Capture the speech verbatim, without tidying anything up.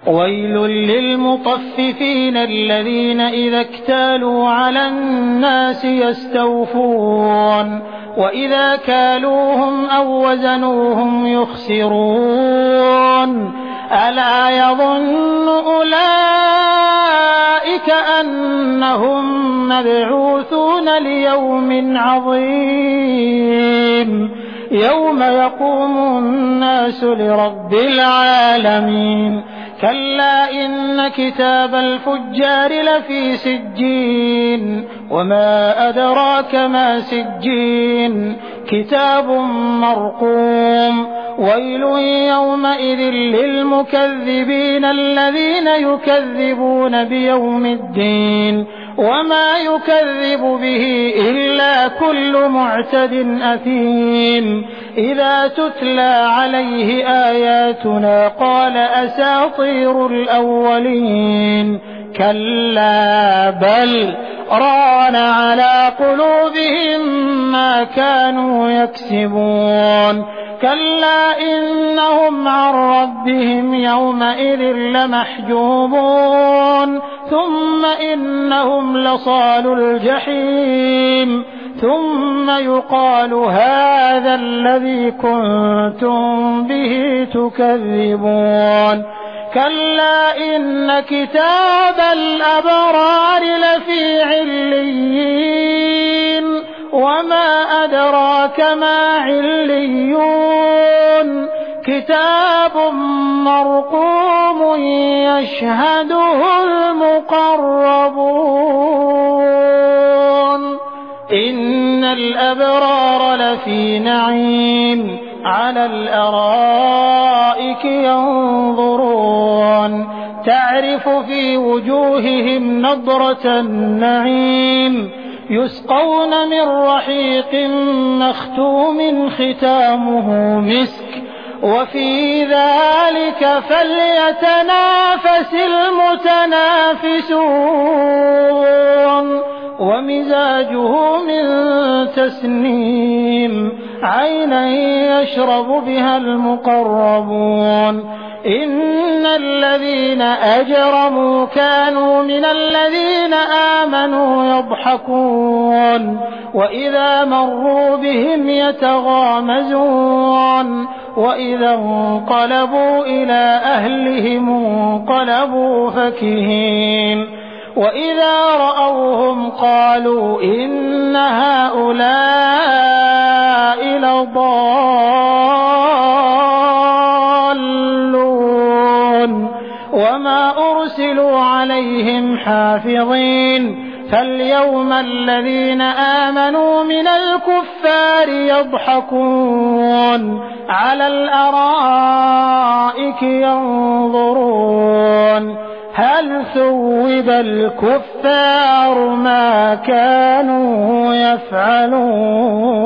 ويل للمطففين الذين إذا اكتالوا على الناس يستوفون وإذا كالوهم أو وزنوهم يخسرون ألا يظن أولئك أنهم مبعوثون ليوم عظيم يوم يقوم الناس لرب العالمين كلا إن كتاب الفجار لفي سجين وما أدراك ما سجين كتاب مرقوم ويل يومئذ للمكذبين الذين يكذبون بيوم الدين وما يكذب به إلا كل معتد أثيم إذا تتلى عليه آياتنا قال أساطير الأولين كلا بل ران على قلوبهم ما كانوا يكسبون كلا إنهم عن ربهم يومئذ لمحجوبون ثم إنهم لصالو الجحيم ثم يقال هذا الذي كنتم به تكذبون كلا إن كتاب الأبرار لفي عليين وما أدراك ما عليون كتاب مرقوم يشهده المقربون إن الأبرار لفي نعيم على الأرائك ينظرون تعرف في وجوههم نضرة النعيم يسقون من رحيق مختوم ختامه مسك وفي ذلك فليتنافس المتنافسون ومزاجه من تسنيم عينا يشرب بها المقربون إن الذين أجرموا كانوا من الذين آمنوا يضحكون وإذا مروا بهم يتغامزون وإذا انقلبوا إلى أهلهم انقلبوا فكهين وإذا رأوهم قالوا إن هؤلاء لضالون وما أرسلوا عليهم حافظين فاليوم الذين آمنوا من الكفار يضحكون على الأرائك ينظرون هل ثوب الكفار ما كانوا يفعلون.